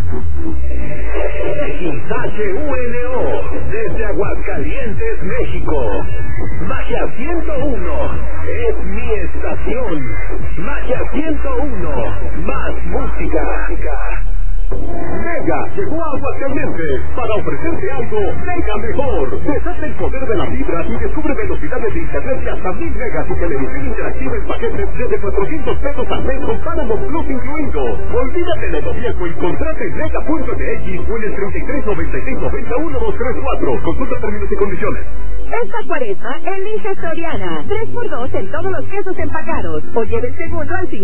XHUNO, desde Aguascalientes, México. Magia 101, es mi estación. Magia 101, más música. Mega llegó a Aguascalientes para ofrecerte algo mega mejor. Deshace el poder de la fibra y descubre velocidades de internet de hasta 1000 megas y televisión interactiva en paquetes desde 400 pesos al mes con Paramount Plus incluido. Olvídate de lo viejo y contrate en mega.mx o en el 3396901234. Consulta términos y condiciones. Esta cuaresma, elige Soriana. 3x2 en todos los quesos empacados. O lleve el segundo al